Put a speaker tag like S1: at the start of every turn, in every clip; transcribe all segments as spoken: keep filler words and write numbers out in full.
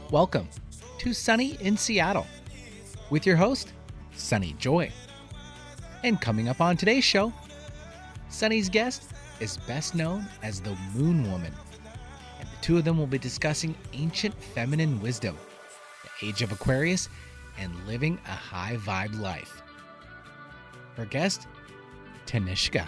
S1: Welcome to Sunny in Seattle with your host, Sunny Joy. And coming up on today's show, Sunny's guest is best known as the Moon Woman. And the two of them will be discussing ancient feminine wisdom, the age of Aquarius, and living a high vibe life. Her guest, Tanishka.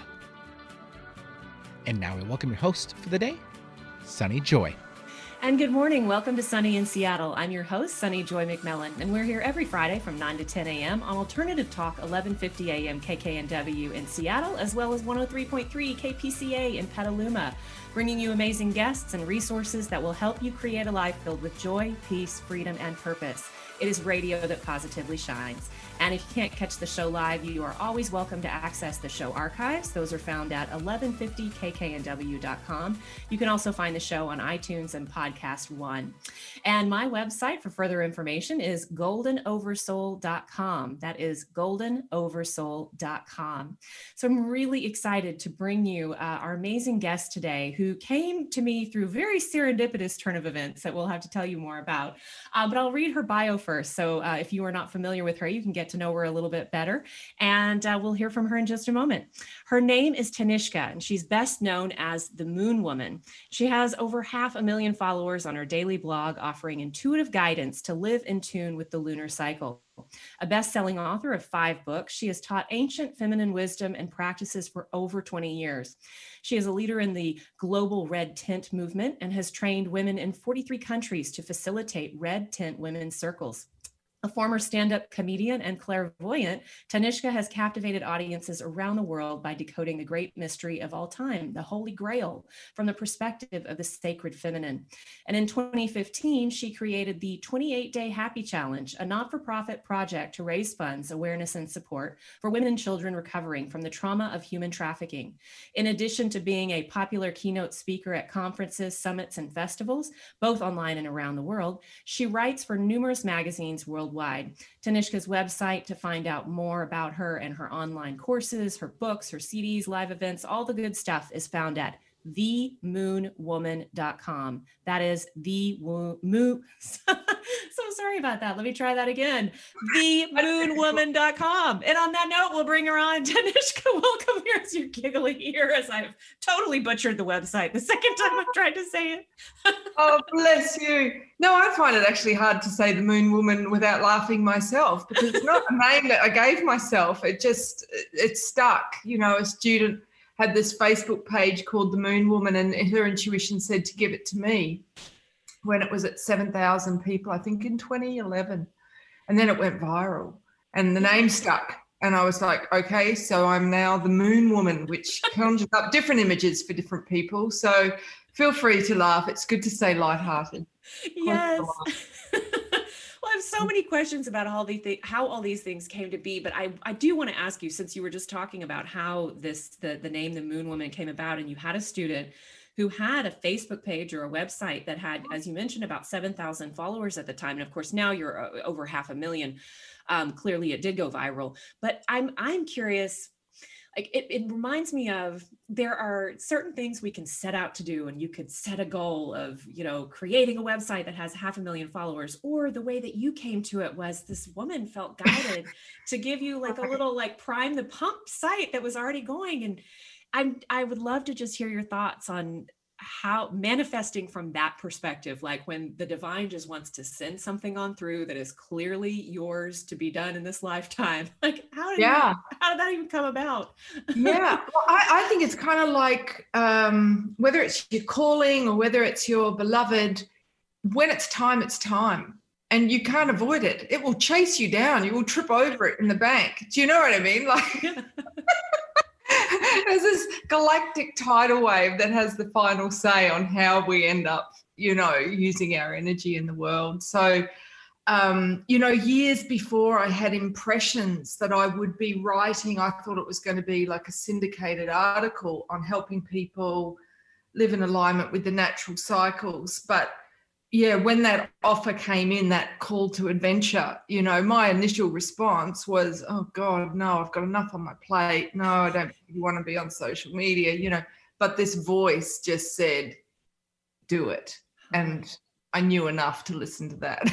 S1: And now we welcome your host for the day, Sunny Joy.
S2: And good morning. Welcome to Sunny in Seattle. I'm your host, Sunny Joy McMillan, and we're here every Friday from nine to ten a.m. on Alternative Talk, eleven fifty a.m. K K N W in Seattle, as well as one oh three point three K P C A in Petaluma, bringing you amazing guests and resources that will help you create a life filled with joy, peace, freedom, and purpose. It is radio that positively shines. And if you can't catch the show live, you are always welcome to access the show archives. Those are found at eleven fifty K K N W dot com. You can also find the show on iTunes and Podcast One. And my website for further information is golden oversoul dot com. That is golden oversoul dot com. So I'm really excited to bring you uh, our amazing guest today, who came to me through a very serendipitous turn of events that we'll have to tell you more about. Uh, but I'll read her bio first. So uh, if you are not familiar with her, you can get to know her a little bit better. And uh, we'll hear from her in just a moment. Her name is Tanishka, and she's best known as the Moon Woman. She has over half a million followers on her daily blog, offering intuitive guidance to live in tune with the lunar cycle. A best-selling author of five books, she has taught ancient feminine wisdom and practices for over twenty years. She is a leader in the global red tint movement and has trained women in forty-three countries to facilitate red tint women's circles. A former stand-up comedian and clairvoyant, Tanishka has captivated audiences around the world by decoding the great mystery of all time, the Holy Grail, from the perspective of the sacred feminine. And in twenty fifteen, she created the twenty-eight day Happy Challenge, a not-for-profit project to raise funds, awareness, and support for women and children recovering from the trauma of human trafficking. In addition to being a popular keynote speaker at conferences, summits, and festivals, both online and around the world, she writes for numerous magazines worldwide. Worldwide. Tanishka's website to find out more about her and her online courses, her books, her C Ds, live events, all the good stuff is found at the moon woman dot com. That is the moon. So sorry about that. Let me try that again. the moon woman dot com. And on that note, we'll bring her on. Tanishka, welcome here as you're giggling here as I've totally butchered the website the second time I've tried to say it.
S3: Oh, bless you. No, I find it actually hard to say the Moon Woman without laughing myself, because it's not a name that I gave myself. It just, it stuck. You know, a student had this Facebook page called The Moon Woman, and her intuition said to give it to me when it was at seven thousand people, I think in twenty eleven. And then it went viral and the name stuck. And I was like, okay, so I'm now the Moon Woman, which conjures up different images for different people. So feel free to laugh. It's good to stay lighthearted.
S2: Yes. Well, I have so many questions about how, the th- how all these things came to be, but I, I do want to ask you, since you were just talking about how this the, the name The Moon Woman came about, and you had a student who had a Facebook page or a website that had, as you mentioned, about seven thousand followers at the time. And of course, now you're over half a million. Um, clearly, it did go viral. But I'm I'm curious, like it, it reminds me of, there are certain things we can set out to do, and you could set a goal of, you know, creating a website that has half a million followers, or the way that you came to it was this woman felt guided to give you like a little like prime the pump site that was already going. And I'm, I would love to just hear your thoughts on how manifesting from that perspective, like when the divine just wants to send something on through that is clearly yours to be done in this lifetime. Like how did,
S3: yeah.
S2: you, how did that even come about?
S3: Yeah, well, I, I think it's kind of like um, whether it's your calling or whether it's your beloved, when it's time, it's time. And you can't avoid it. It will chase you down. You will trip over it in the bank. Do you know what I mean? Like
S2: Yeah.
S3: There's this galactic tidal wave that has the final say on how we end up, you know, using our energy in the world. So, um, you know, years before I had impressions that I would be writing, I thought it was going to be like a syndicated article on helping people live in alignment with the natural cycles. But yeah, when that offer came in, that call to adventure, you know, my initial response was, oh God, no, I've got enough on my plate. No, I don't really want to be on social media, you know, but this voice just said, do it. And I knew enough to listen to that.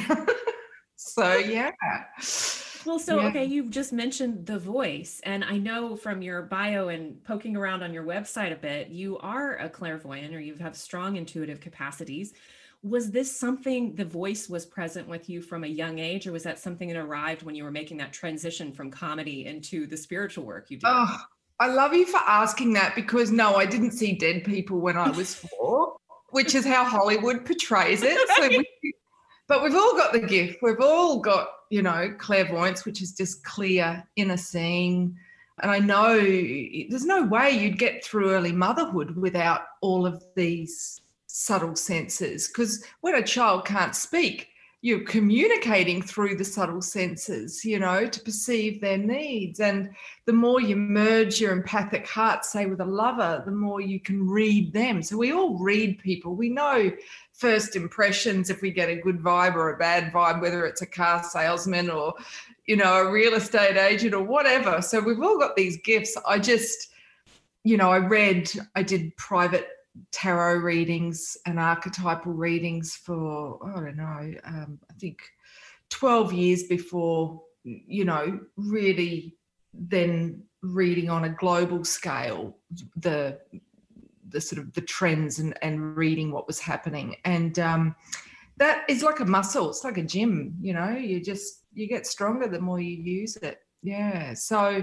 S3: So, yeah.
S2: Well, so,
S3: yeah.
S2: okay, you've just mentioned the voice, and I know from your bio and poking around on your website a bit, you are a clairvoyant, or you have strong intuitive capacities. Was this something, the voice was present with you from a young age, or was that something that arrived when you were making that transition from comedy into the spiritual work you do?
S3: Oh, I love you for asking that, because no, I didn't see dead people when I was four, which is how Hollywood portrays it. So we, but we've all got the gift. We've all got, you know, clairvoyance, which is just clear inner seeing. And I know there's no way you'd get through early motherhood without all of these subtle senses, because when a child can't speak, you're communicating through the subtle senses, you know, to perceive their needs. And the more you merge your empathic heart, say with a lover, the more you can read them. So we all read people. We know first impressions, if we get a good vibe or a bad vibe, whether it's a car salesman or, you know, a real estate agent or whatever. So we've all got these gifts. I just, you know, I read, I did private tarot readings and archetypal readings for, I don't know, um, I think twelve years before, you know, really then reading on a global scale the the sort of the trends and, and reading what was happening. And um, that is like a muscle. It's like a gym, you know, you just, you get stronger the more you use it. Yeah. So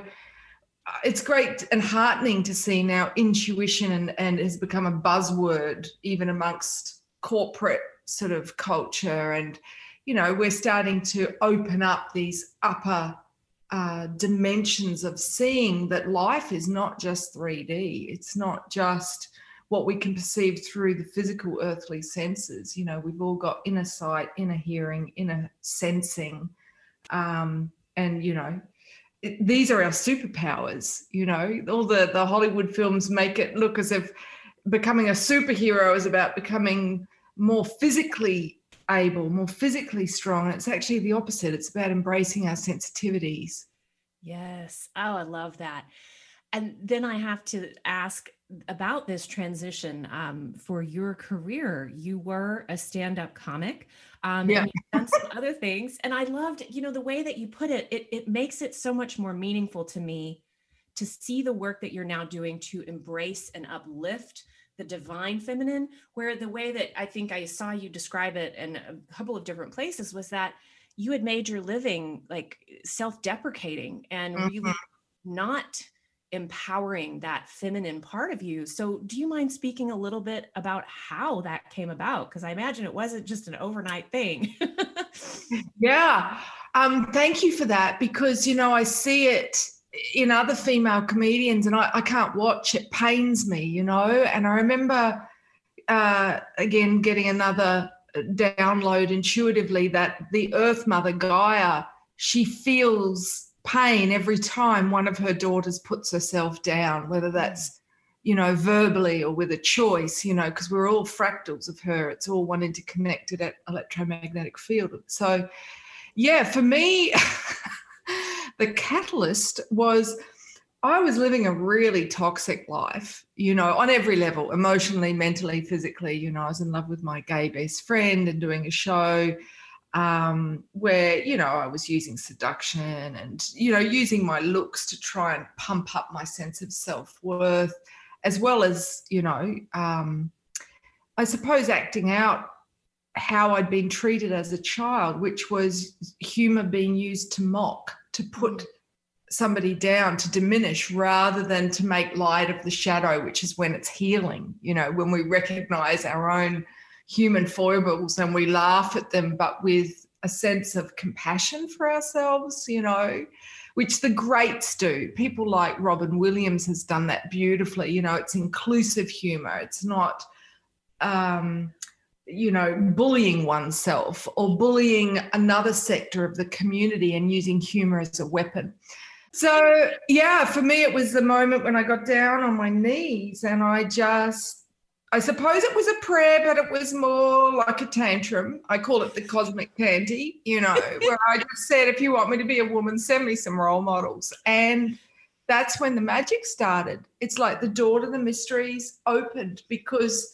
S3: it's great and heartening to see now intuition and, and has become a buzzword even amongst corporate sort of culture. And, you know, we're starting to open up these upper uh, dimensions of seeing that life is not just three D. It's not just what we can perceive through the physical earthly senses. You know, we've all got inner sight, inner hearing, inner sensing. Um, and, you know, it, these are our superpowers. You know, all the, the Hollywood films make it look as if becoming a superhero is about becoming more physically able, more physically strong. It's actually the opposite. It's about embracing our sensitivities.
S2: Yes. Oh, I love that. And then I have to ask about this transition um, for your career. You were a stand-up comic, um,
S3: yeah.
S2: and you've done some other things. And I loved, you know, the way that you put it, it, it makes it so much more meaningful to me to see the work that you're now doing to embrace and uplift the divine feminine, where the way that I think I saw you describe it in a couple of different places was that you had made your living like self-deprecating and mm-hmm. really not empowering that feminine part of you. So do you mind speaking a little bit about how that came about? Because I imagine it wasn't just an overnight thing.
S3: Yeah. Um, thank you for that, because, you know, I see it in other female comedians and I, I can't watch. It pains me, you know. And I remember, uh, again, getting another download intuitively that the Earth Mother Gaia, she feels pain every time one of her daughters puts herself down, whether that's, you know, verbally or with a choice, you know, because we're all fractals of her. It's all one interconnected electromagnetic field. So, yeah, for me, the catalyst was I was living a really toxic life, you know, on every level, emotionally, mentally, physically. You know, I was in love with my gay best friend and doing a show um, where, you know, I was using seduction and, you know, using my looks to try and pump up my sense of self-worth, as well as, you know, um, I suppose acting out how I'd been treated as a child, which was humour being used to mock, to put somebody down, to diminish, rather than to make light of the shadow, which is when it's healing, you know, when we recognise our own human foibles and we laugh at them, but with a sense of compassion for ourselves, you know, which the greats do. People like Robin Williams has done that beautifully. You know, it's inclusive humour. It's not, um, you know, bullying oneself or bullying another sector of the community and using humour as a weapon. So, yeah, for me, it was the moment when I got down on my knees and I just, I suppose it was a prayer, but it was more like a tantrum. I call it the cosmic panty, you know, where I just said, if you want me to be a woman, send me some role models. And that's when the magic started. It's like the door to the mysteries opened, because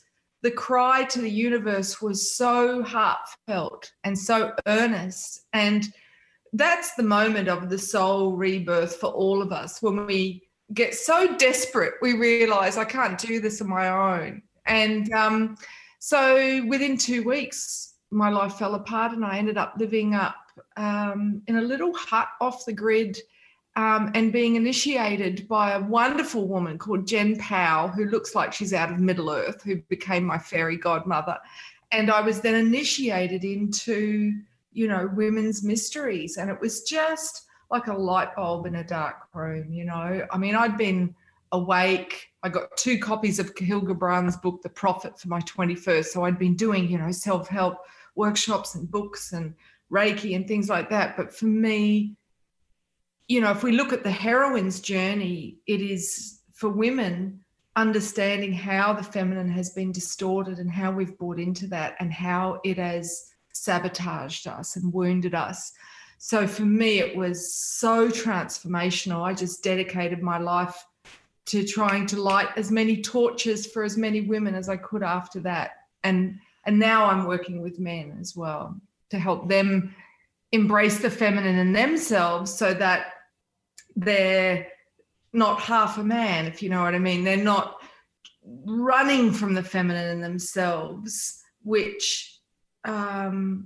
S3: the cry to the universe was so heartfelt and so earnest. And that's the moment of the soul rebirth for all of us, when we get so desperate, we realize I can't do this on my own. And um, so within two weeks, my life fell apart, and I ended up living up um, in a little hut off the grid, um, and being initiated by a wonderful woman called Jen Powell, who looks like she's out of Middle Earth, who became my fairy godmother. And I was then initiated into, you know, women's mysteries. And it was just like a light bulb in a dark room, you know. I mean, I'd been awake. I got two copies of Kahlil Gibran's book, The Prophet, for my twenty-first. So I'd been doing, you know, self-help workshops and books and Reiki and things like that. But for me, you know, if we look at the heroine's journey, it is for women understanding how the feminine has been distorted and how we've bought into that and how it has sabotaged us and wounded us. So for me, it was so transformational. I just dedicated my life to trying to light as many torches for as many women as I could after that. And, and now I'm working with men as well to help them embrace the feminine in themselves, so that they're not half a man, if you know what I mean. They're not running from the feminine in themselves, which um,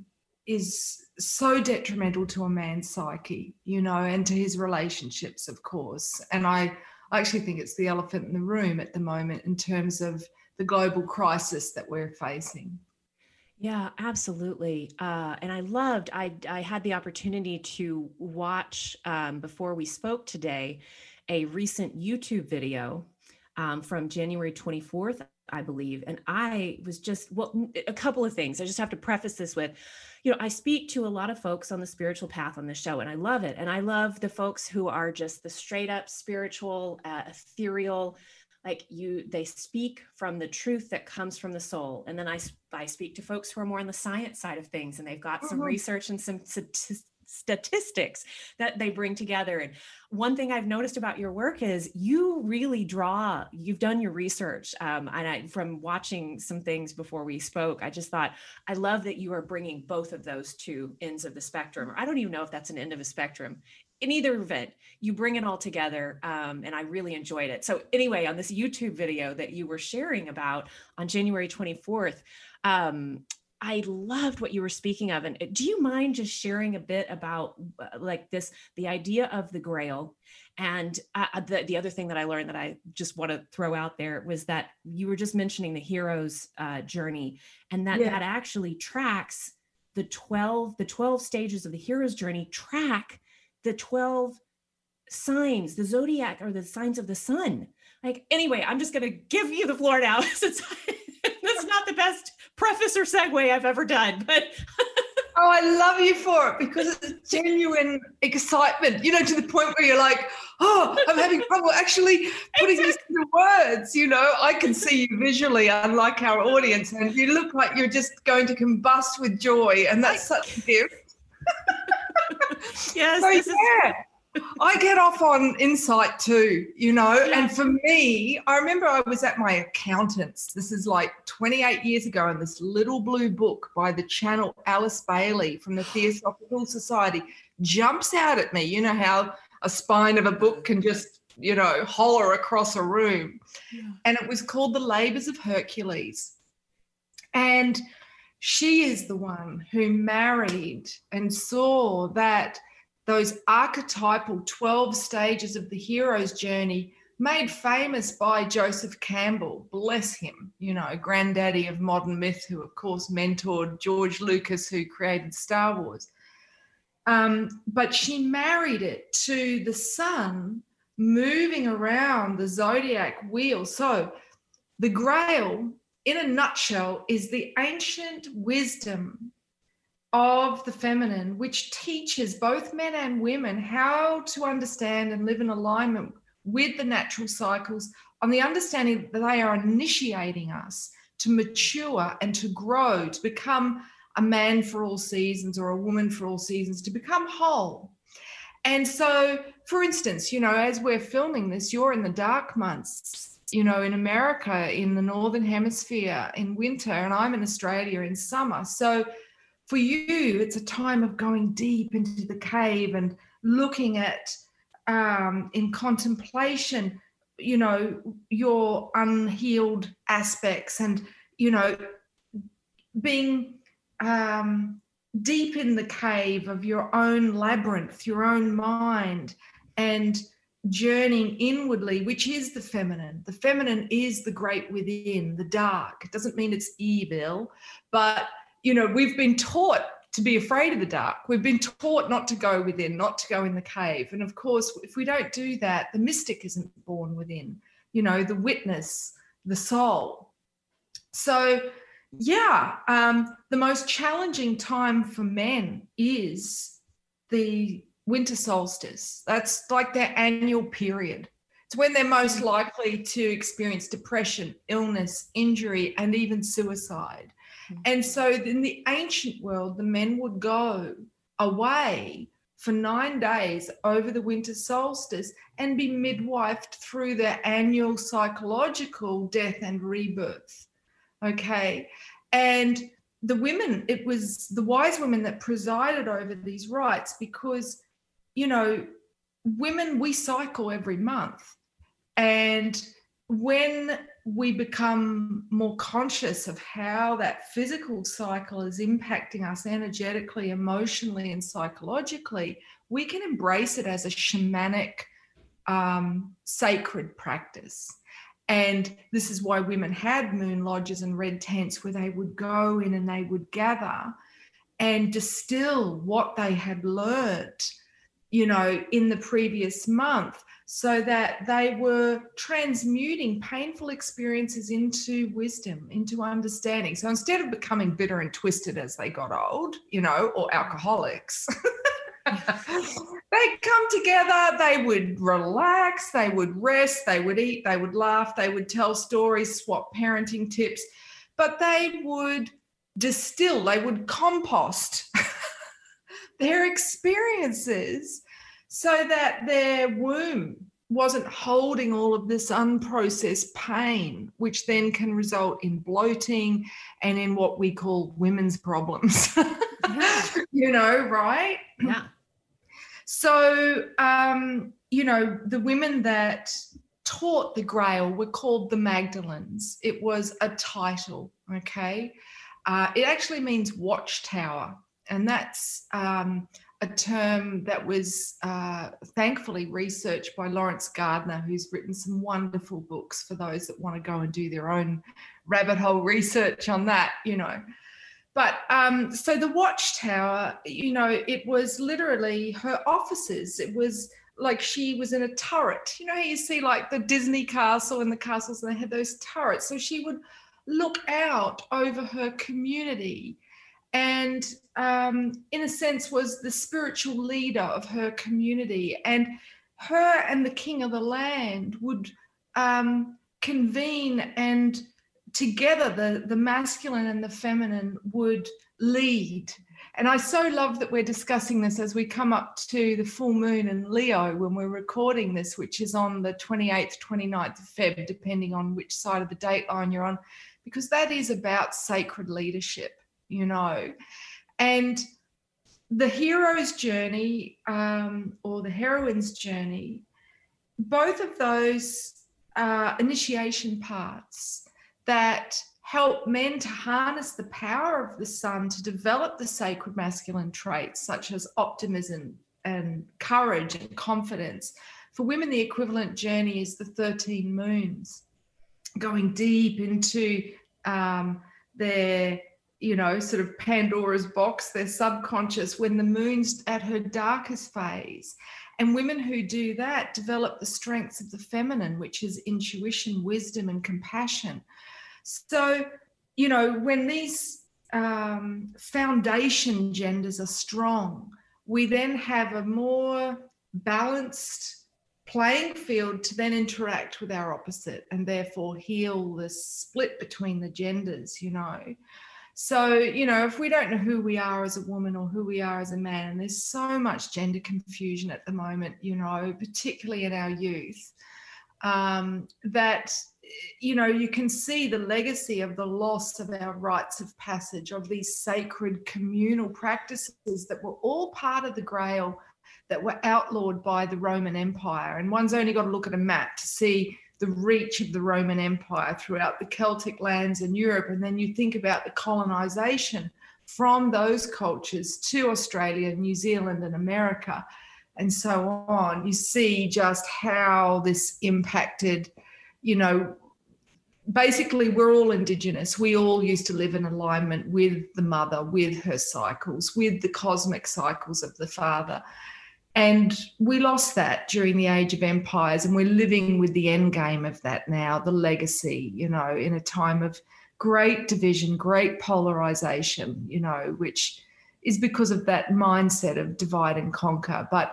S3: is so detrimental to a man's psyche, you know, and to his relationships, of course. And I, I actually think it's the elephant in the room at the moment in terms of the global crisis that we're facing.
S2: Yeah, absolutely. Uh, and I loved, I, I had the opportunity to watch, um, before we spoke today, a recent YouTube video um, from January twenty-fourth, I believe. And I was just, well, a couple of things. I just have to preface this with, you know, I speak to a lot of folks on the spiritual path on the show, and I love it. And I love the folks who are just the straight up spiritual, uh, ethereal, like you, they speak from the truth that comes from the soul. And then I, I speak to folks who are more on the science side of things, and they've got some mm-hmm. research and some st- statistics that they bring together. And one thing I've noticed about your work is you really draw, you've done your research. Um, and I, from watching some things before we spoke, I just thought, I love that you are bringing both of those two ends of the spectrum. Or I don't even know if that's an end of a spectrum. In either event, you bring it all together, um, and I really enjoyed it. So anyway, on this YouTube video that you were sharing about on January twenty-fourth, um, I loved what you were speaking of. And do you mind just sharing a bit about uh, like this, the idea of the Grail? And uh, the, the other thing that I learned that I just want to throw out there was that you were just mentioning the hero's uh, journey, and that yeah. that actually tracks the twelve, the twelve stages of the hero's journey track the twelve signs, the zodiac, or the signs of the sun. Like, anyway, I'm just going to give you the floor now, since that's not the best preface or segue I've ever done, but.
S3: Oh, I love you for it, because it's genuine excitement, you know, to the point where you're like, oh, I'm having trouble actually putting this into words, you know. I can see you visually, unlike our audience, and you look like you're just going to combust with joy, and that's such a gift.
S2: Yes.
S3: So,
S2: this
S3: yeah, is- I get off on insight too, you know, yeah. And for me, I remember I was at my accountant's. This is like twenty-eight years ago, and this little blue book by the channel Alice Bailey from the Theosophical Society jumps out at me. You know how a spine of a book can just, you know, holler across a room. Yeah. And it was called The Labours of Hercules. And she is the one who married and saw that those archetypal twelve stages of the hero's journey, made famous by Joseph Campbell, bless him, you know, granddaddy of modern myth, who of course mentored George Lucas, who created Star Wars. Um, but she married it to the sun moving around the zodiac wheel. So the Grail, in a nutshell, is the ancient wisdom of the feminine, which teaches both men and women how to understand and live in alignment with the natural cycles, on the understanding that they are initiating us to mature and to grow, to become a man for all seasons or a woman for all seasons, to become whole. And so, for instance, you know, as we're filming this, you're in the dark months. you know, in America, in the Northern Hemisphere in winter, and I'm in Australia in summer. So for you, it's a time of going deep into the cave and looking at, um, in contemplation, you know, your unhealed aspects, and, you know, being um, deep in the cave of your own labyrinth, your own mind, and journeying inwardly, which is the feminine. The feminine is the great within, the dark. It doesn't mean it's evil, but, you know, we've been taught to be afraid of the dark. We've been taught not to go within, not to go in the cave. And of course, if we don't do that, the mystic isn't born within, you know, the witness, the soul. So, yeah, um, the most challenging time for men is the winter solstice. That's like their annual period. It's when they're most likely to experience depression, illness, injury, and even suicide. And so in the ancient world, the men would go away for nine days over the winter solstice and be midwifed through their annual psychological death and rebirth. Okay. And the women, it was the wise women that presided over these rites, because, you know, women, we cycle every month. And when we become more conscious of how that physical cycle is impacting us energetically, emotionally, and psychologically, we can embrace it as a shamanic, um, sacred practice. And this is why women had moon lodges and red tents, where they would go in and they would gather and distill what they had learnt, you know, in the previous month, so that they were transmuting painful experiences into wisdom, into understanding. So instead of becoming bitter and twisted as they got old, you know, or alcoholics, they'd come together, they would relax, they would rest, they would eat, they would laugh, they would tell stories, swap parenting tips, but they would distill, they would compost their experiences, so that their womb wasn't holding all of this unprocessed pain, which then can result in bloating and in what we call women's problems. Yeah. You know, right?
S2: Yeah.
S3: So, um, you know, the women that taught the Grail were called the Magdalens. It was a title, okay? Uh, it actually means watchtower, and that's um, a term that was uh, thankfully researched by Lawrence Gardner, who's written some wonderful books for those that want to go and do their own rabbit hole research on that, you know. But um, so the watchtower, you know, it was literally her offices. It was like she was in a turret. You know, you see like the Disney castle and the castles, and they had those turrets. So she would look out over her community, and um, in a sense was the spiritual leader of her community. And her and the king of the land would um, convene, and together the, the masculine and the feminine would lead. And I so love that we're discussing this as we come up to the full moon in Leo when we're recording this, which is on the twenty-eighth, twenty-ninth of February, depending on which side of the date line you're on, because that is about sacred leadership, you know. And the hero's journey um, or the heroine's journey, both of those uh, initiation parts that help men to harness the power of the sun to develop the sacred masculine traits such as optimism and courage and confidence. For women, the equivalent journey is the thirteen moons, going deep into um, their, you know, sort of Pandora's box, their subconscious, when the moon's at her darkest phase. And women who do that develop the strengths of the feminine, which is intuition, wisdom, and compassion. So, you know, when these um, foundation genders are strong, we then have a more balanced playing field to then interact with our opposite and therefore heal the split between the genders, you know. So, you know, if we don't know who we are as a woman or who we are as a man, and there's so much gender confusion at the moment, you know, particularly in our youth, um, that you know, you can see the legacy of the loss of our rites of passage, of these sacred communal practices that were all part of the Grail that were outlawed by the Roman Empire. And one's only got to look at a map to see the reach of the Roman Empire throughout the Celtic lands in Europe. And then you think about the colonization from those cultures to Australia, New Zealand, and America, and so on. You see just how this impacted, you know, basically we're all Indigenous. We all used to live in alignment with the mother, with her cycles, with the cosmic cycles of the father. And we lost that during the Age of Empires, and we're living with the end game of that now, the legacy, you know, in a time of great division, great polarization, you know, which is because of that mindset of divide and conquer. But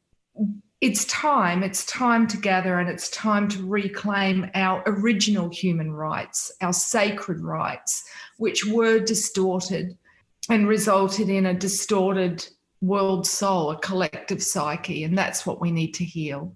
S3: it's time, it's time to gather, and it's time to reclaim our original human rights, our sacred rights, which were distorted and resulted in a distorted world soul, a collective psyche, and that's what we need to heal.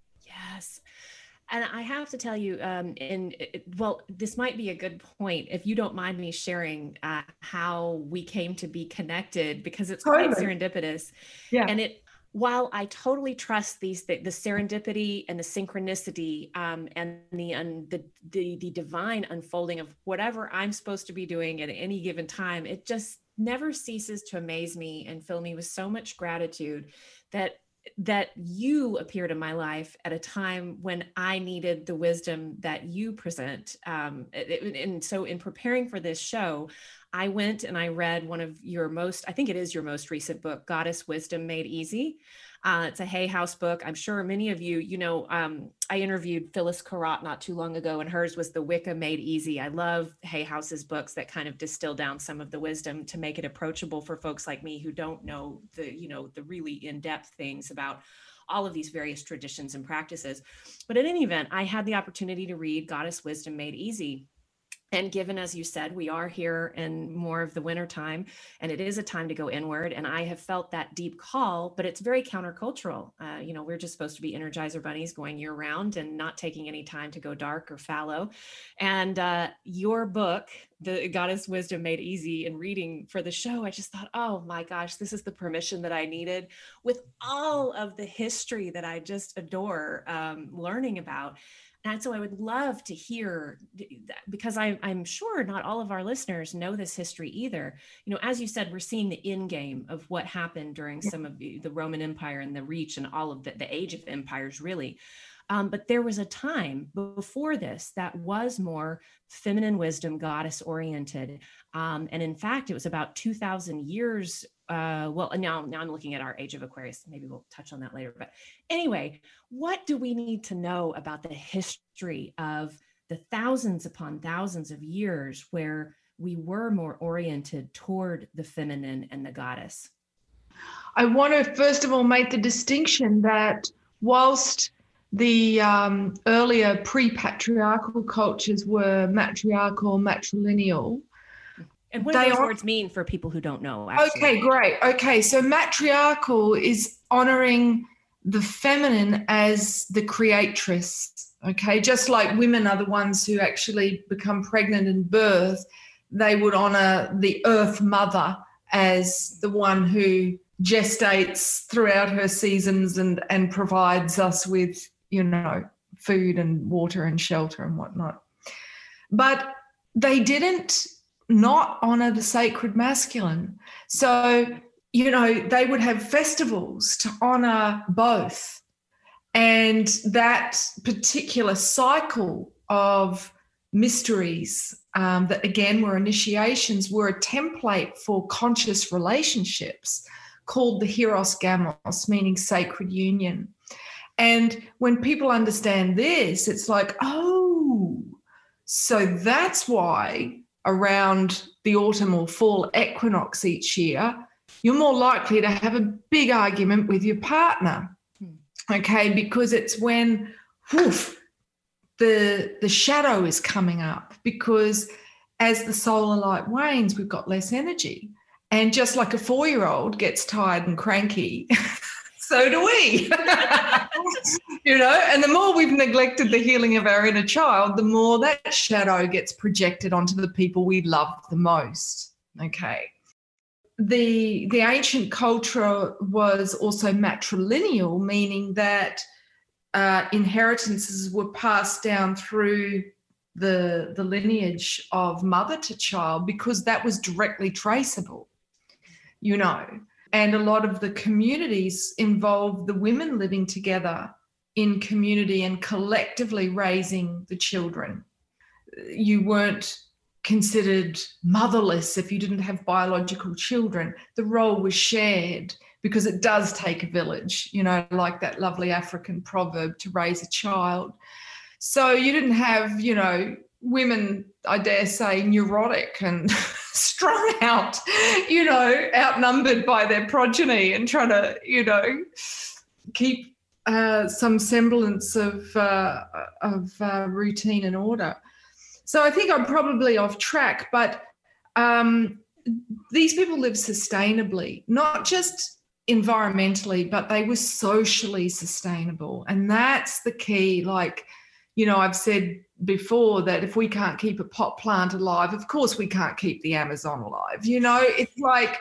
S2: Yes. And I have to tell you, um, and it, well, this might be a good point, if you don't mind me sharing uh, how we came to be connected, because it's quite
S3: Totally.
S2: serendipitous.
S3: Yeah.
S2: And it, while I totally trust these, the, the serendipity and the synchronicity um, and the, and the, the, the divine unfolding of whatever I'm supposed to be doing at any given time, it just never ceases to amaze me and fill me with so much gratitude that that you appeared in my life at a time when I needed the wisdom that you present. Um, it, and so in preparing for this show, I went and I read one of your most, I think it is your most recent book, Goddess Wisdom Made Easy. Uh, it's a Hay House book. I'm sure many of you, you know, um, I interviewed Phyllis Carrot not too long ago, and hers was The Wicca Made Easy. I love Hay House's books that kind of distill down some of the wisdom to make it approachable for folks like me who don't know the, you know, the really in-depth things about all of these various traditions and practices. But in any event, I had the opportunity to read Goddess Wisdom Made Easy. And given, as you said, we are here in more of the winter time, and it is a time to go inward. And I have felt that deep call, but it's very countercultural. Uh, you know, we're just supposed to be Energizer bunnies going year round and not taking any time to go dark or fallow. And uh, your book, The Goddess Wisdom Made Easy, and reading for the show, I just thought, oh my gosh, this is the permission that I needed with all of the history that I just adore um, learning about. And so I would love to hear, because I, I'm sure not all of our listeners know this history either. You know, as you said, we're seeing the end game of what happened during some of the, the Roman Empire and the reach and all of the, the age of empires, really. Um, but there was a time before this that was more feminine wisdom, goddess oriented. Um, and in fact, it was about two thousand years. Uh, well, now, now I'm looking at our age of Aquarius. Maybe we'll touch on that later. But anyway, what do we need to know about the history of the thousands upon thousands of years where we were more oriented toward the feminine and the goddess?
S3: I want to first of all make the distinction that whilst the um, earlier pre-patriarchal cultures were matriarchal, matrilineal.
S2: And what do those are, words mean for people who don't know?
S3: Actually? Okay, great. Okay, so matriarchal is honoring the feminine as the creatress, okay? Just like women are the ones who actually become pregnant and birth, they would honor the earth mother as the one who gestates throughout her seasons and, and provides us with, you know, food and water and shelter and whatnot. But they didn't not honor the sacred masculine. So, you know, they would have festivals to honor both. And that particular cycle of mysteries um, that, again, were initiations, were a template for conscious relationships called the Hieros Gamos, meaning sacred union. And when people understand this, it's like, oh, so that's why around the autumn or fall equinox each year, you're more likely to have a big argument with your partner, okay? Because it's when woof, the, the shadow is coming up, because as the solar light wanes, we've got less energy. And just like a four-year-old gets tired and cranky, So do we. You know, and the more we've neglected the healing of our inner child, the more that shadow gets projected onto the people we love the most. Okay. The, the ancient culture was also matrilineal, meaning that uh, inheritances were passed down through the, the lineage of mother to child because that was directly traceable, you know. And a lot of the communities involved the women living together in community and collectively raising the children. You weren't considered motherless if you didn't have biological children. The role was shared because it does take a village, you know, like that lovely African proverb, to raise a child. So you didn't have, you know, women, I dare say, neurotic and strung out, you know, outnumbered by their progeny and trying to, you know, keep uh, some semblance of, uh, of uh, routine and order. So I think I'm probably off track, but um, these people live sustainably, not just environmentally, but they were socially sustainable. And that's the key. Like, you know, I've said before that if we can't keep a pot plant alive, of course we can't keep the Amazon alive. You know, it's like,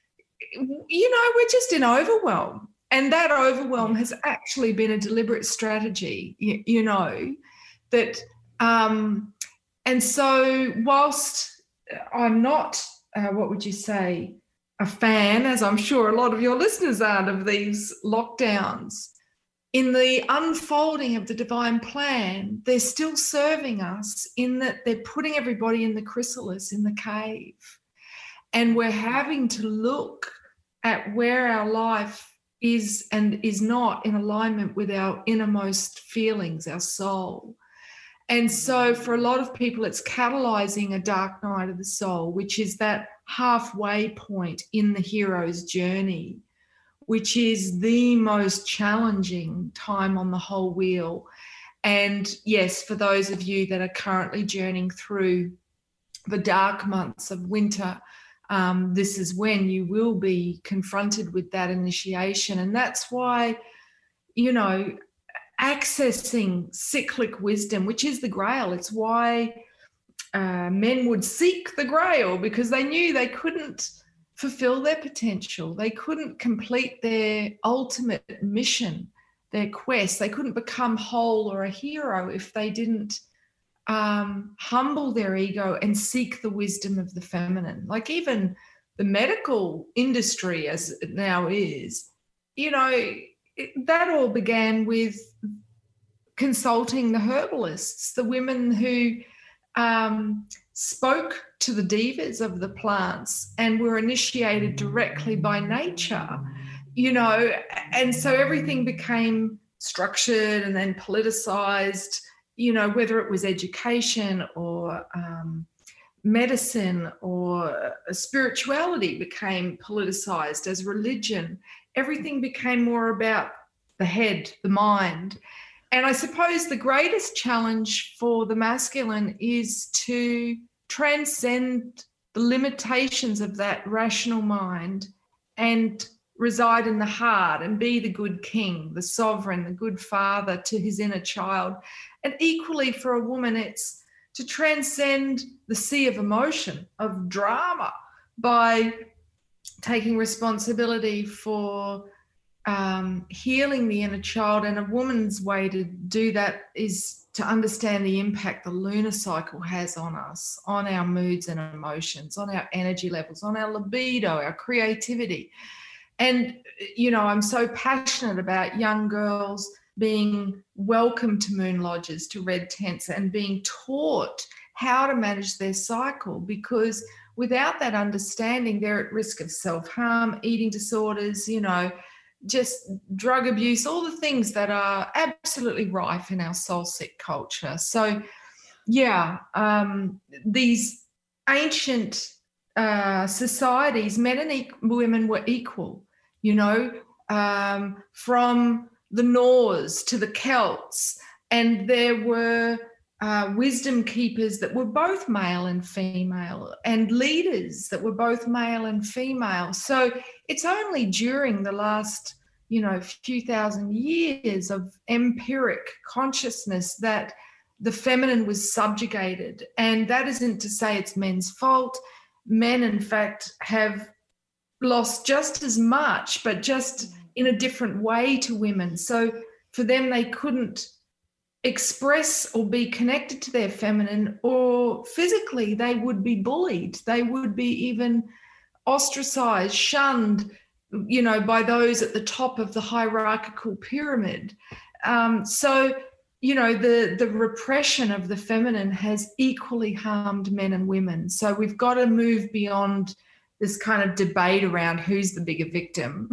S3: you know, we're just in overwhelm. And that overwhelm has actually been a deliberate strategy, you, you know, that... Um, And so whilst I'm not, uh, what would you say, a fan, as I'm sure a lot of your listeners aren't, of these lockdowns, in the unfolding of the divine plan, they're still serving us in that they're putting everybody in the chrysalis, in the cave. And we're having to look at where our life is and is not in alignment with our innermost feelings, our soul. And so for a lot of people, it's catalyzing a dark night of the soul, which is that halfway point in the hero's journey, which is the most challenging time on the whole wheel. And yes, for those of you that are currently journeying through the dark months of winter, um, this is when you will be confronted with that initiation. And that's why, you know, accessing cyclic wisdom, which is the grail. It's why uh, men would seek the grail, because they knew they couldn't fulfill their potential. They couldn't complete their ultimate mission, their quest. They couldn't become whole or a hero if they didn't um, humble their ego and seek the wisdom of the feminine. Like even the medical industry, as it now is, you know, it, that all began with consulting the herbalists, the women who um, spoke to the divas of the plants and were initiated directly by nature, you know, and so everything became structured and then politicized, you know, whether it was education or um, medicine or spirituality became politicized as religion. Everything became more about the head, the mind. And I suppose the greatest challenge for the masculine is to transcend the limitations of that rational mind and reside in the heart and be the good king, the sovereign, the good father to his inner child. And equally for a woman, it's to transcend the sea of emotion, of drama, by taking responsibility for um, healing the inner child. And a woman's way to do that is to understand the impact the lunar cycle has on us, on our moods and emotions, on our energy levels, on our libido, our creativity. And, you know, I'm so passionate about young girls being welcomed to moon lodges, to red tents, and being taught how to manage their cycle, because without that understanding, they're at risk of self-harm, eating disorders, you know, just drug abuse, all the things that are absolutely rife in our soul-sick culture. So, yeah, um, these ancient uh, societies, men and e- women were equal, you know, um, from the Norse to the Celts, and there were uh, wisdom keepers that were both male and female, and leaders that were both male and female. So it's only during the last, you know, few thousand years of empiric consciousness that the feminine was subjugated. And that isn't to say it's men's fault. Men, in fact, have lost just as much, but just in a different way to women. So for them, they couldn't express or be connected to their feminine, or physically they would be bullied. They would be even ostracized, shunned, you know, by those at the top of the hierarchical pyramid. Um, so, you know, the, the repression of the feminine has equally harmed men and women. So we've got to move beyond this kind of debate around who's the bigger victim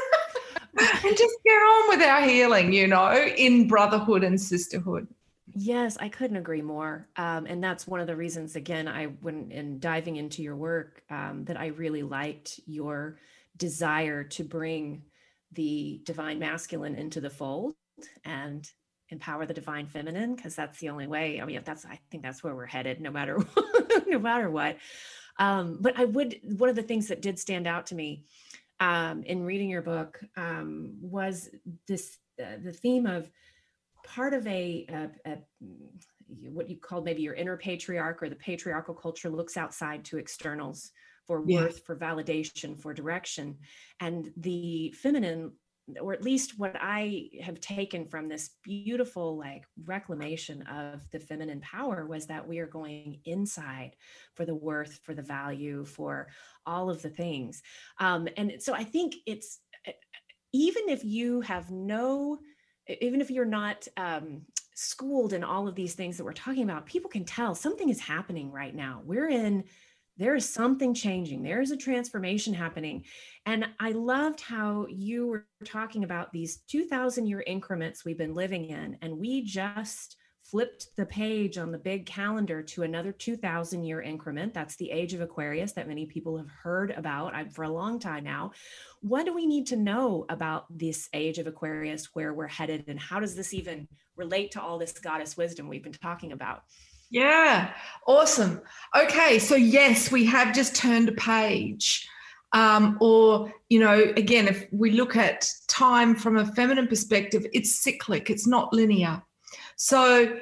S3: and just get on with our healing, you know, in brotherhood and sisterhood.
S2: Yes, I couldn't agree more. Um, and that's one of the reasons, again, I when in diving into your work, um, that I really liked your desire to bring the divine masculine into the fold and empower the divine feminine, because that's the only way. I mean, that's I think that's where we're headed, no matter no matter what. Um, but I would one of the things that did stand out to me um, in reading your book um, was this uh, the theme of part of a, a, a what you called maybe your inner patriarch, or the patriarchal culture looks outside to externals for
S3: Yeah.
S2: worth, for validation, for direction. And the feminine, or at least what I have taken from this beautiful like reclamation of the feminine power, was that we are going inside for the worth, for the value, for all of the things. Um, and so I think it's, even if you have no, even if you're not um, schooled in all of these things that we're talking about, people can tell something is happening right now. We're in, there is something changing. There is a transformation happening. And I loved how you were talking about these two thousand year increments we've been living in. And we just flipped the page on the big calendar to another two thousand year increment. That's the age of Aquarius that many people have heard about for a long time now. What do we need to know about this age of Aquarius, where we're headed, and how does this even relate to all this goddess wisdom we've been talking about?
S3: Yeah, awesome. Okay, so yes, we have just turned a page. Um, or, you know, again, if we look at time from a feminine perspective, it's cyclic, it's not linear. So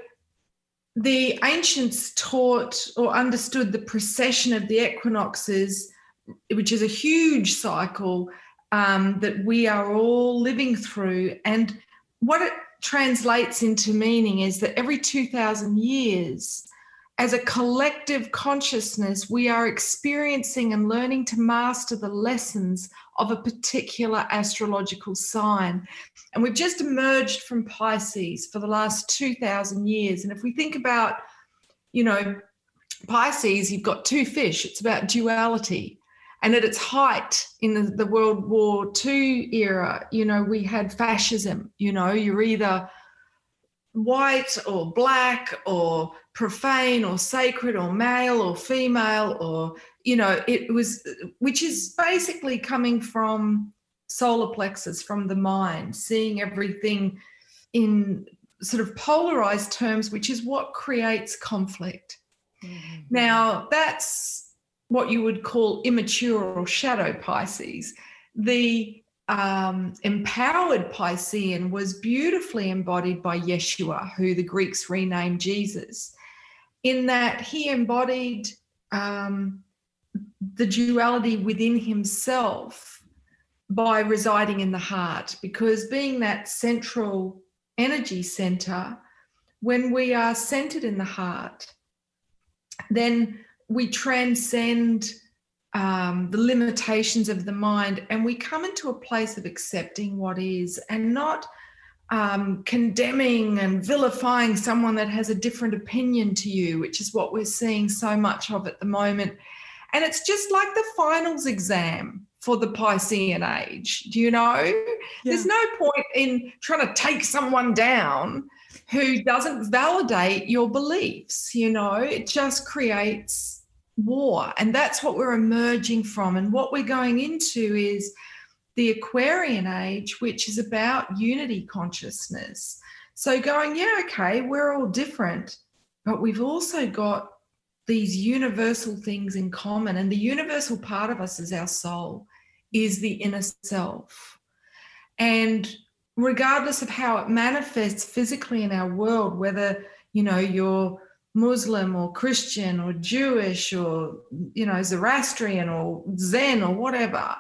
S3: the ancients taught or understood the precession of the equinoxes, which is a huge cycle um, that we are all living through. And what it translates into meaning is that every two thousand years, as a collective consciousness, we are experiencing and learning to master the lessons of a particular astrological sign. And we've just emerged from Pisces for the last two thousand years. And if we think about, you know, Pisces, you've got two fish. It's about duality. And at its height in the, the World War Two era, you know, we had fascism. You know, you're either white or black or profane or sacred or male or female, or, you know, it was, which is basically coming from solar plexus, from the mind, seeing everything in sort of polarized terms, which is what creates conflict. Mm-hmm. Now, that's what you would call immature or shadow Pisces. The um, empowered Piscean was beautifully embodied by Yeshua, who the Greeks renamed Jesus, in that he embodied um, the duality within himself by residing in the heart, because being that central energy center, when we are centered in the heart, then we transcend um, the limitations of the mind, and we come into a place of accepting what is, and not um, condemning and vilifying someone that has a different opinion to you, which is what we're seeing so much of at the moment. And it's just like the finals exam for the Piscean age, do you know? Yeah. There's no point in trying to take someone down who doesn't validate your beliefs, you know? It just creates war, and that's what we're emerging from. And what we're going into is the Aquarian age, which is about unity consciousness. So going, yeah, okay, we're all different, but we've also got these universal things in common. And the universal part of us is our soul, is the inner self. And regardless of how it manifests physically in our world, whether, you know, you're Muslim or Christian or Jewish or, you know, Zoroastrian or Zen or whatever,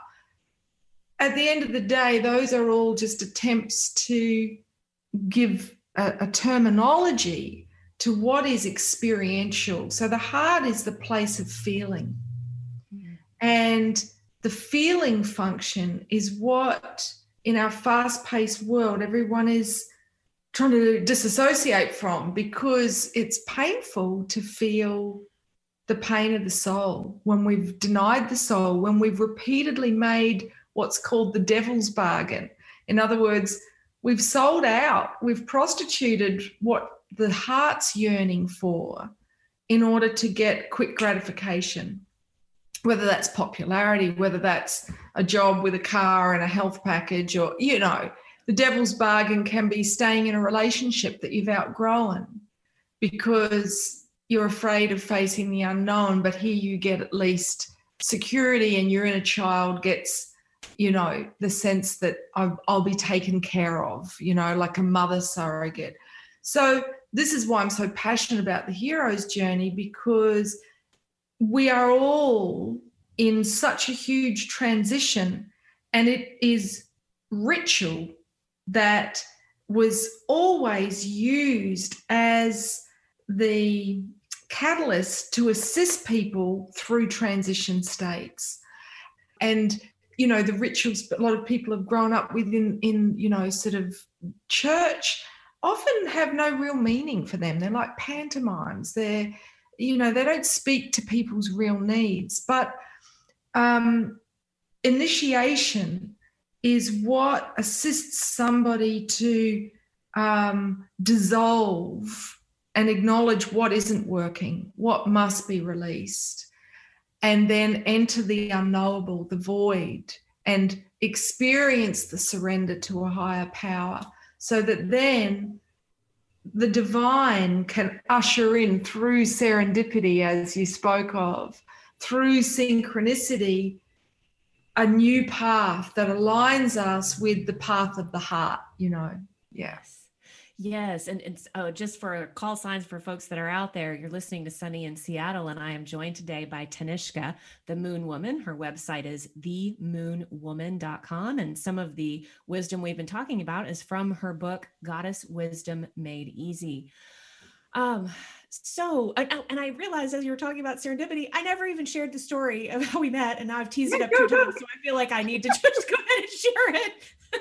S3: at the end of the day, those are all just attempts to give a, a terminology to what is experiential. So the heart is the place of feeling. Mm-hmm. And the feeling function is what, in our fast-paced world, everyone is trying to disassociate from, because it's painful to feel the pain of the soul when we've denied the soul, when we've repeatedly made what's called the devil's bargain. In other words, we've sold out, we've prostituted what the heart's yearning for in order to get quick gratification, whether that's popularity, whether that's a job with a car and a health package, or, you know, the devil's bargain can be staying in a relationship that you've outgrown because you're afraid of facing the unknown, but here you get at least security, and your inner child gets, you know, the sense that I'll, I'll be taken care of, you know, like a mother surrogate. So this is why I'm so passionate about the hero's journey, because we are all in such a huge transition, and it is ritual that was always used as the catalyst to assist people through transition states. And, you know, the rituals a lot of people have grown up with in, in, you know, sort of church often have no real meaning for them. They're like pantomimes. They're, you know, they don't speak to people's real needs. But um, initiation is what assists somebody to um, dissolve and acknowledge what isn't working, what must be released, and then enter the unknowable, the void, and experience the surrender to a higher power, so that then the divine can usher in through serendipity, as you spoke of, through synchronicity, a new path that aligns us with the path of the heart, you know. Yes.
S2: Yes. And it's oh, just for call signs for folks that are out there, you're listening to Sunny in Seattle, and I am joined today by Tanishka, the Moon Woman. Her website is the moon woman dot com. And some of the wisdom we've been talking about is from her book, Goddess Wisdom Made Easy. Um, so, and, and I realized as you were talking about serendipity, I never even shared the story of how we met, and now I've teased it up two times. So I feel like I need to just go ahead and share it.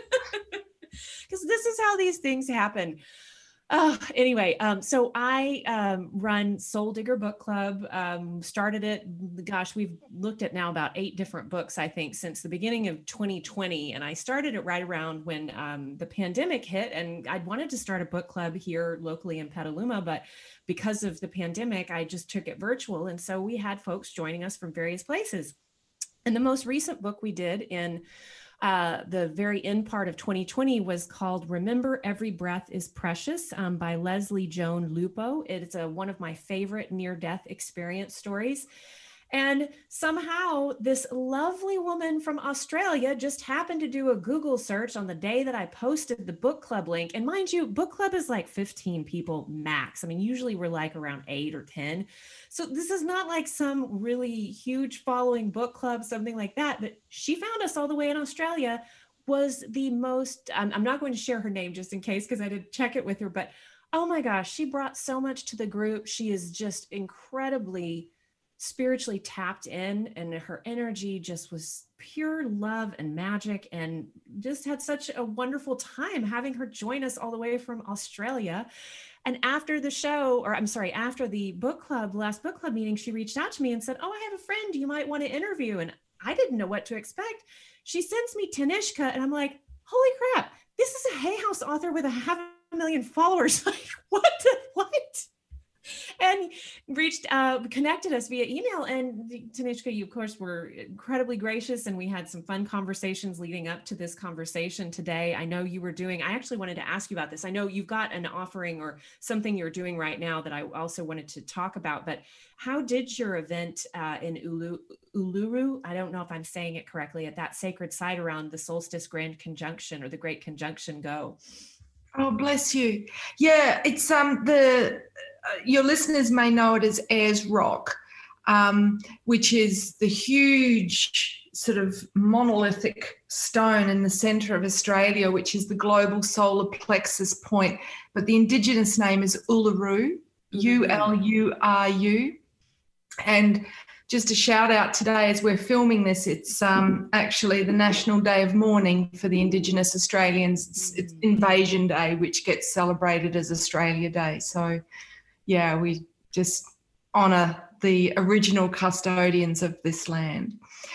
S2: Because this is how these things happen. Uh, anyway, um, so I um, run Soul Digger Book Club, um, started it, gosh, we've looked at now about eight different books, I think, since the beginning of twenty twenty. And I started it right around when um, the pandemic hit, and I'd wanted to start a book club here locally in Petaluma, but because of the pandemic, I just took it virtual. And so we had folks joining us from various places. And the most recent book we did in Uh, the very end part of twenty twenty was called Remember Every Breath is Precious um, by Leslie Joan Lupo. It's a, one of my favorite near-death experience stories. And somehow this lovely woman from Australia just happened to do a Google search on the day that I posted the book club link. And mind you, book club is like fifteen people max. I mean, usually we're like around eight or ten. So this is not like some really huge following book club, something like that. But she found us all the way in Australia, was the most, I'm, I'm not going to share her name just in case, because I did check it with her, but oh my gosh, she brought so much to the group. She is just incredibly spiritually tapped in, and her energy just was pure love and magic, and just had such a wonderful time having her join us all the way from Australia. And after the show, or I'm sorry, after the book club, last book club meeting, she reached out to me and said, oh, I have a friend you might want to interview. And I didn't know what to expect. She sends me Tanishka, and I'm like, holy crap, this is a Hay House author with a half a million followers. Like, what? The, what? and reached, uh, connected us via email. And Tanishka, you of course were incredibly gracious, and we had some fun conversations leading up to this conversation today. I know you were doing, I actually wanted to ask you about this. I know you've got an offering or something you're doing right now that I also wanted to talk about, but how did your event uh, in Ulu, Uluru, I don't know if I'm saying it correctly, at that sacred site around the Solstice Grand Conjunction or the Great Conjunction go?
S3: Oh, bless you. Yeah, it's um the uh, your listeners may know it as Ayers Rock, um, which is the huge sort of monolithic stone in the centre of Australia, which is the global solar plexus point. But the Indigenous name is Uluru, U L U R U. And just a shout out today as we're filming this, it's um, actually the National Day of Mourning for the Indigenous Australians. It's, it's Invasion Day, which gets celebrated as Australia Day. So, yeah, we just honour the original custodians of this land.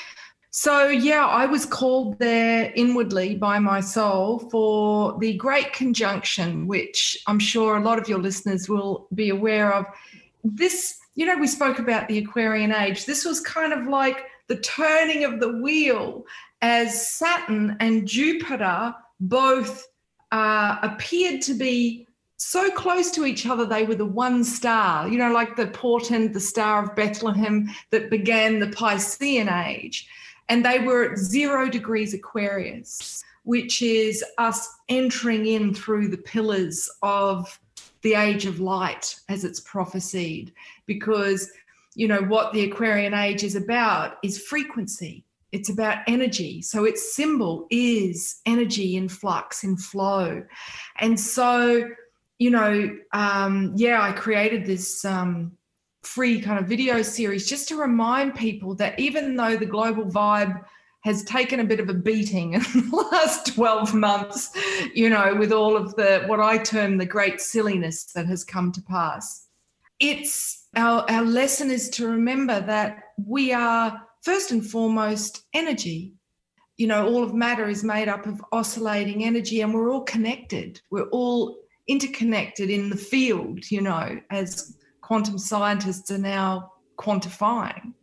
S3: So, yeah, I was called there inwardly by my soul for the Great Conjunction, which I'm sure a lot of your listeners will be aware of. This, you know, we spoke about the Aquarian age. This was kind of like the turning of the wheel as Saturn and Jupiter both uh, appeared to be so close to each other. They were the one star, you know, like the portent, the Star of Bethlehem that began the Piscean age. And they were at zero degrees Aquarius, which is us entering in through the pillars of the age of light, as it's prophesied, because, you know, what the Aquarian age is about is frequency. It's about energy. So its symbol is energy in flux, in flow. And so, you know, um, yeah, I created this um, free kind of video series just to remind people that even though the global vibe has taken a bit of a beating in the last twelve months, you know, with all of the, what I term the great silliness that has come to pass. It's, our, our lesson is to remember that we are first and foremost energy. You know, all of matter is made up of oscillating energy, and we're all connected. We're all interconnected in the field, you know, as quantum scientists are now quantifying.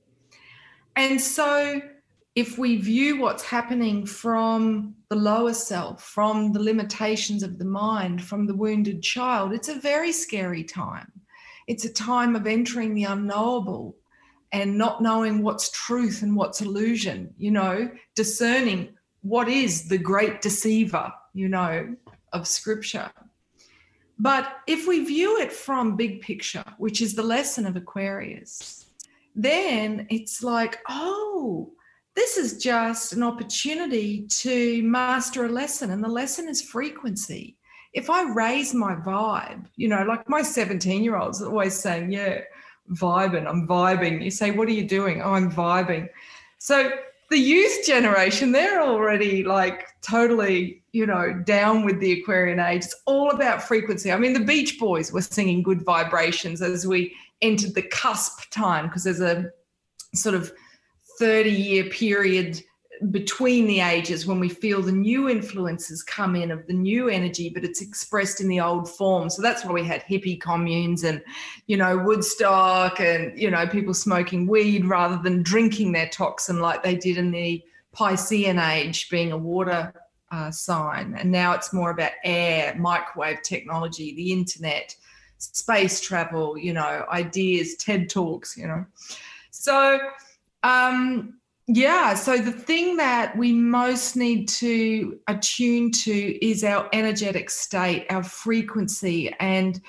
S3: And so if we view what's happening from the lower self, from the limitations of the mind, from the wounded child, it's a very scary time. It's a time of entering the unknowable and not knowing what's truth and what's illusion, you know, discerning what is the great deceiver, you know, of Scripture. But if we view it from big picture, which is the lesson of Aquarius, then it's like, oh, this is just an opportunity to master a lesson, and the lesson is frequency. If I raise my vibe, you know, like my seventeen-year-old's always saying, yeah, vibing, I'm vibing. You say, what are you doing? Oh, I'm vibing. So the youth generation, they're already like totally, you know, down with the Aquarian age. It's all about frequency. I mean, the Beach Boys were singing Good Vibrations as we entered the cusp time, because there's a sort of thirty-year period between the ages when we feel the new influences come in of the new energy, but it's expressed in the old form. So that's why we had hippie communes and, you know, Woodstock and, you know, people smoking weed rather than drinking their toxin like they did in the Piscean age, being a water uh, sign. And now it's more about air, microwave technology, the internet, space travel, you know, ideas, TED Talks, you know. So, um, yeah, so the thing that we most need to attune to is our energetic state, our frequency, and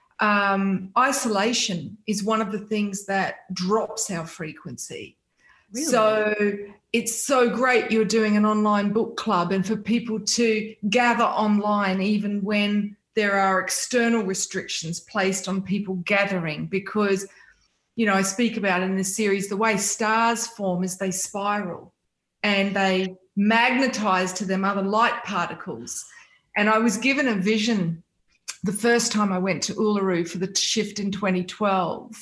S3: um, isolation is one of the things that drops our frequency. Really? So it's so great you're doing an online book club, and for people to gather online even when there are external restrictions placed on people gathering, because you know, I speak about in this series, the way stars form is they spiral and they magnetize to them other light particles. And I was given a vision the first time I went to Uluru for the shift in twenty twelve,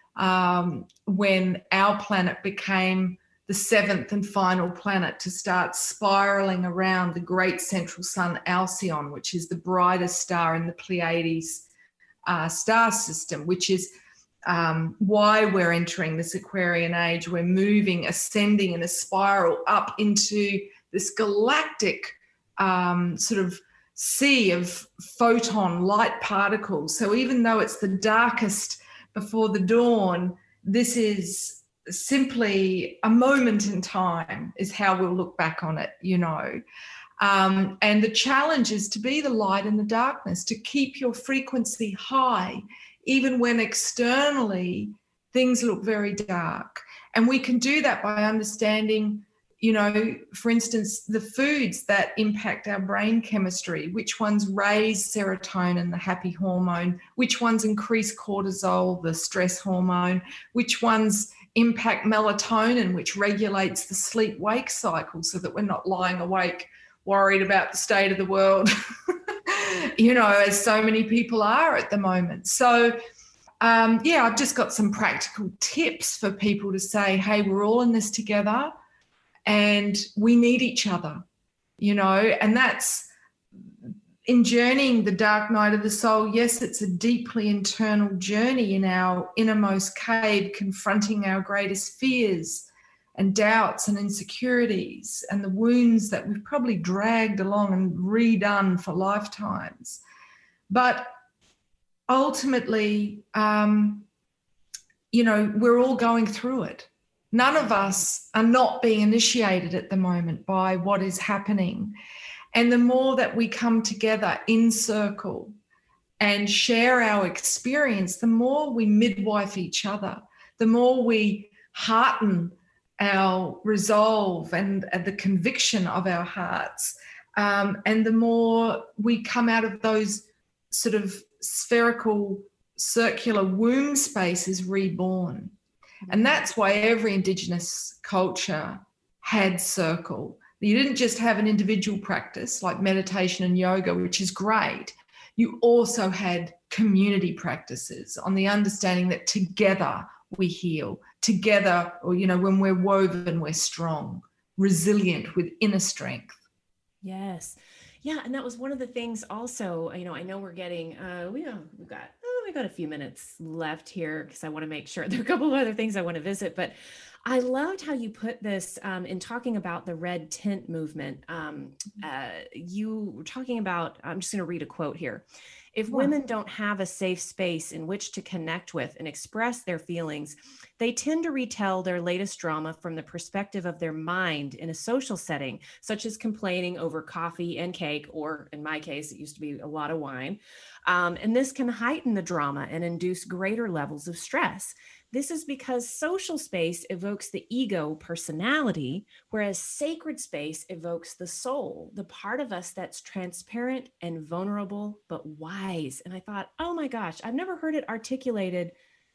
S3: um, when our planet became the seventh and final planet to start spiraling around the great central sun Alcyon, which is the brightest star in the Pleiades uh, star system, which is um, why we're entering this Aquarian age. We're moving, ascending in a spiral up into this galactic um, sort of sea of photon light particles. So even though it's the darkest before the dawn, this is simply a moment in time is how we'll look back on it, you know. Um, and the challenge is to be the light in the darkness, to keep your frequency high, even when externally things look very dark. And we can do that by understanding, you know, for instance, the foods that impact our brain chemistry, which ones raise serotonin, the happy hormone, which ones increase cortisol, the stress hormone, which ones impact melatonin, which regulates the sleep-wake cycle so that we're not lying awake worried about the state of the world, you know, as so many people are at the moment. So, um, yeah, I've just got some practical tips for people to say, hey, we're all in this together and we need each other, you know, and that's in journeying the dark night of the soul. Yes, it's a deeply internal journey in our innermost cave, confronting our greatest fears and doubts and insecurities and the wounds that we've probably dragged along and redone for lifetimes. But ultimately, um, you know, we're all going through it. None of us are not being initiated at the moment by what is happening. And the more that we come together in circle and share our experience, the more we midwife each other, the more we hearten our resolve and, and the conviction of our hearts. Um, and the more we come out of those sort of spherical, circular womb spaces reborn. And that's why every Indigenous culture had circle. You didn't just have an individual practice like meditation and yoga, which is great. You also had community practices on the understanding that together we heal. Together, or, you know, when we're woven, we're strong, resilient with inner strength.
S2: Yes. Yeah. And that was one of the things also, you know, I know we're getting, uh, we, uh, we've got, oh, we got a few minutes left here because I want to make sure there are a couple of other things I want to visit, but I loved how you put this um, in talking about the red tint movement. Um, uh, you were talking about, I'm just going to read a quote here. If women don't have a safe space in which to connect with and express their feelings, they tend to retell their latest drama from the perspective of their mind in a social setting, such as complaining over coffee and cake, or in my case, it used to be a lot of wine. Um, and this can heighten the drama and induce greater levels of stress. This is because social space evokes the ego personality, whereas sacred space evokes the soul, the part of us that's transparent and vulnerable, but wise. And I thought, oh my gosh, I've never heard it articulated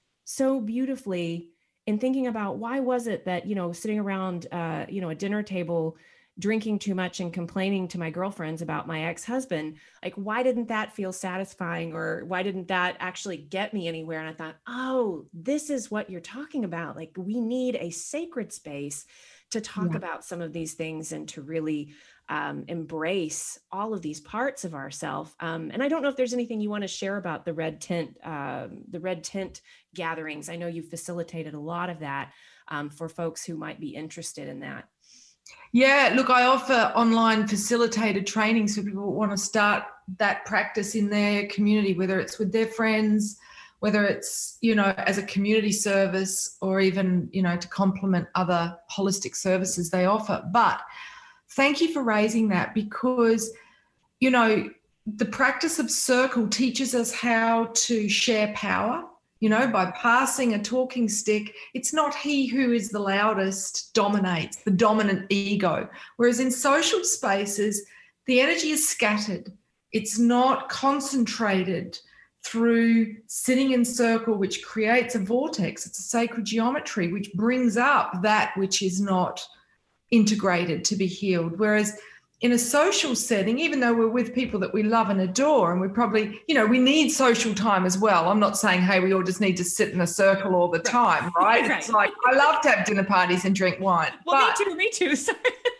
S2: so beautifully in thinking about why was it that, you know, sitting around, uh, you know, a dinner table, drinking too much and complaining to my girlfriends about my ex-husband, like, why didn't that feel satisfying, or why didn't that actually get me anywhere? And I thought, oh, this is what you're talking about. Like, we need a sacred space to talk
S3: yeah.
S2: about some of these things and to really um, embrace all of these parts of ourselves. Um, and I don't know if there's anything you want to share about the red tint, um, the red tint gatherings. I know you've facilitated a lot of that um, for folks who might be interested in that.
S3: Yeah, look, I offer online facilitated trainings for people who want to start that practice in their community, whether it's with their friends, whether it's, you know, as a community service, or even, you know, to complement other holistic services they offer. But thank you for raising that, because, you know, the practice of circle teaches us how to share power. You know, by passing a talking stick, it's not he who is the loudest dominates, the dominant ego. Whereas in social spaces, the energy is scattered. It's not concentrated through sitting in circle, which creates a vortex. It's a sacred geometry, which brings up that which is not integrated to be healed. Whereas in a social setting, even though we're with people that we love and adore, and we probably, you know, we need social time as well. I'm not saying, hey, we all just need to sit in a circle all the time, right?
S2: Right.
S3: It's like, I love to have dinner parties and drink wine.
S2: Well,
S3: but,
S2: me too, me too. Sorry.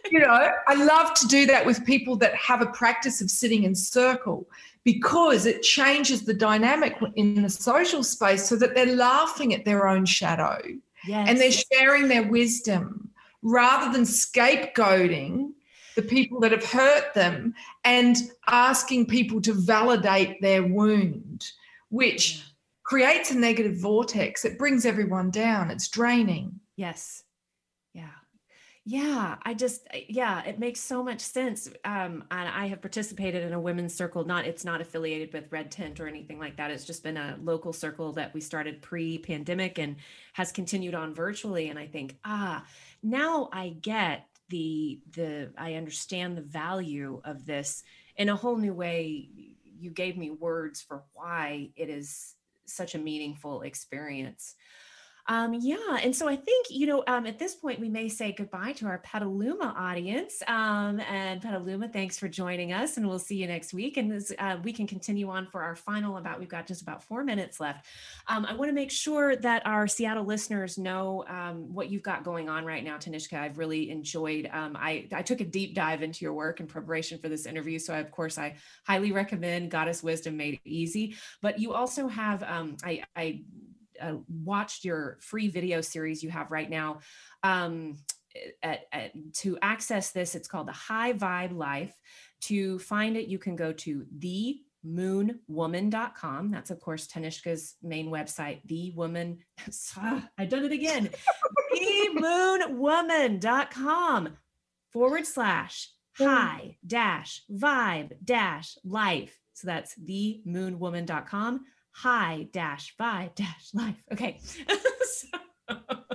S3: You know, I love to do that with people that have a practice of sitting in circle, because it changes the dynamic in the social space so that they're laughing at their own shadow.
S2: Yes.
S3: And they're sharing their wisdom rather than scapegoating the people that have hurt them and asking people to validate their wound, which yeah. creates a negative vortex. It brings everyone down. It's draining.
S2: Yes. Yeah. Yeah, I just, yeah, it makes so much sense. Um, and I have participated in a women's circle. Not, it's not affiliated with Red Tent or anything like that. It's just been a local circle that we started pre-pandemic and has continued on virtually. And I think, ah, now I get the, the, I understand the value of this in a whole new way. You gave me words for why it is such a meaningful experience. Um, yeah. And so I think, you know, um, at this point, we may say goodbye to our Petaluma audience. Um, and Petaluma, thanks for joining us, and we'll see you next week. And this, uh, we can continue on for our final about, we've got just about four minutes left. Um, I want to make sure that our Seattle listeners know um, what you've got going on right now, Tanishka. I've really enjoyed, um, I, I took a deep dive into your work in preparation for this interview. So I, of course, I highly recommend Goddess Wisdom Made Easy, but you also have, um, I, I Uh, watched your free video series you have right now. Um, at, at, to access this, it's called The High Vibe Life. To find it, you can go to the moon woman dot com. That's, of course, Tanishka's main website, The Woman. I've done it again. the moon woman dot com forward slash high dash vibe dash life. So that's the moon woman dot com. High dash vibe dash life. Okay. so,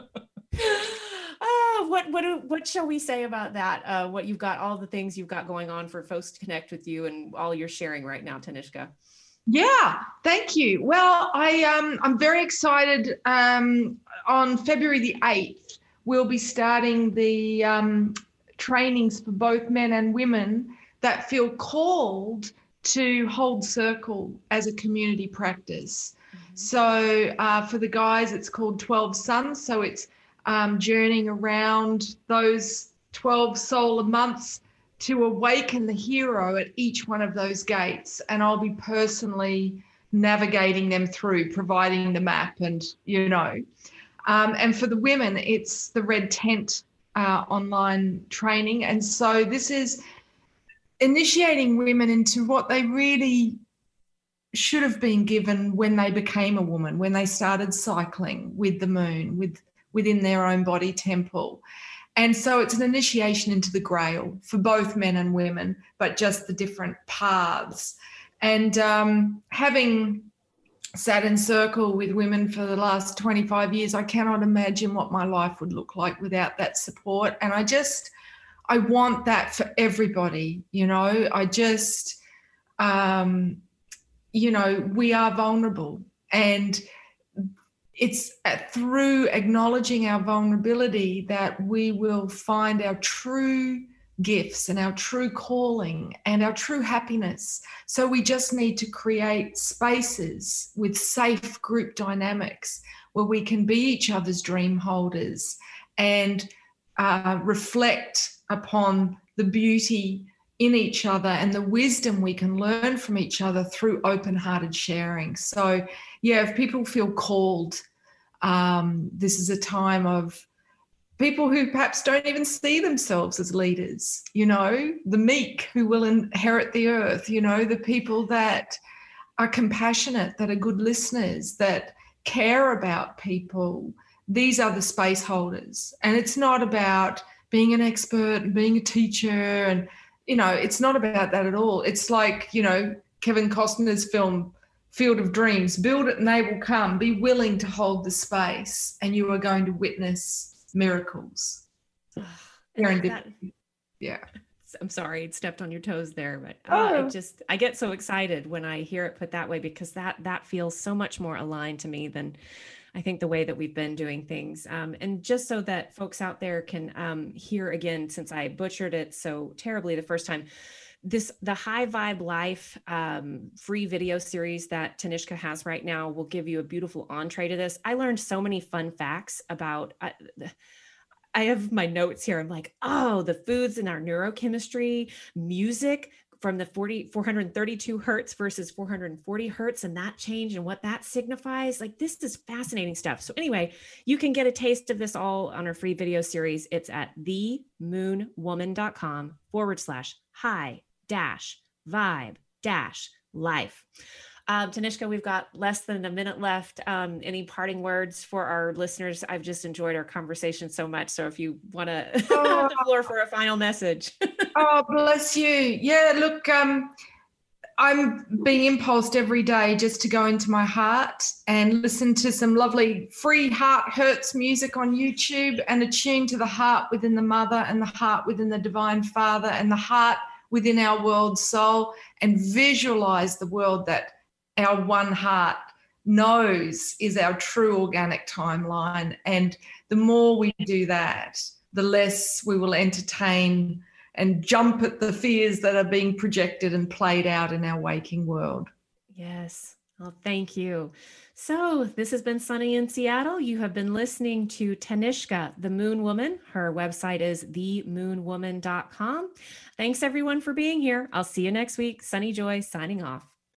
S2: oh, what what what shall we say about that? Uh, what you've got, all the things you've got going on for folks to connect with you, and all you're sharing right now, Tanishka.
S3: Yeah, thank you. Well, I um I'm very excited. Um, on February the eighth, we'll be starting the um, trainings for both men and women that feel called to hold circle as a community practice. Mm-hmm. So uh, for the guys, it's called twelve Suns. So it's um, journeying around those twelve solar months to awaken the hero at each one of those gates. And I'll be personally navigating them through, providing the map and, you know. Um, and for the women, it's the Red Tent uh, online training. And so this is initiating women into what they really should have been given when they became a woman, when they started cycling with the moon, with within their own body temple. And so it's an initiation into the grail for both men and women, but just the different paths. And um, having sat in circle with women for the last twenty-five years, I cannot imagine what my life would look like without that support. And I just... I want that for everybody, you know. I just, um, you know, we are vulnerable, and it's through acknowledging our vulnerability that we will find our true gifts and our true calling and our true happiness. So we just need to create spaces with safe group dynamics where we can be each other's dream holders and uh, reflect upon the beauty in each other and the wisdom we can learn from each other through open-hearted sharing. So, yeah, if people feel called, um, this is a time of people who perhaps don't even see themselves as leaders, you know, the meek who will inherit the earth, you know, the people that are compassionate, that are good listeners, that care about people. These are the space holders. And it's not about being an expert and being a teacher, and, you know, it's not about that at all. It's like, you know, Kevin Costner's film, Field of Dreams, build it and they will come. Be willing to hold the space and you are going to witness miracles.
S2: That,
S3: yeah.
S2: I'm sorry, it stepped on your toes there, but uh,
S3: oh.
S2: I just, I get so excited when I hear it put that way, because that, that feels so much more aligned to me than I think the way that we've been doing things. Um, and just so that folks out there can um, hear again, since I butchered it so terribly the first time, this, the High Vibe Life um, free video series that Tanishka has right now will give you a beautiful entree to this. I learned so many fun facts about, uh, I have my notes here. I'm like, oh, the foods in our neurochemistry, music from the forty, four hundred thirty-two hertz versus four hundred forty hertz, and that change and what that signifies. Like, this is fascinating stuff. So anyway, you can get a taste of this all on our free video series. It's at themoonwoman.com forward slash high dash vibe dash life. Um, Tanishka, we've got less than a minute left. Um, any parting words for our listeners? I've just enjoyed our conversation so much. So if you want to oh. have the floor for a final message.
S3: Oh, bless you. Yeah, look, um, I'm being impulsed every day just to go into my heart and listen to some lovely free Heart Hurts music on YouTube and attune to the heart within the mother and the heart within the divine father and the heart within our world soul, and visualize the world that our one heart knows is our true organic timeline. And the more we do that, the less we will entertain and jump at the fears that are being projected and played out in our waking world.
S2: Yes. Well, thank you. So this has been Sunny in Seattle. You have been listening to Tanishka, the Moon Woman. Her website is the moon woman dot com. Thanks everyone for being here. I'll see you next week. Sunny Joy signing off.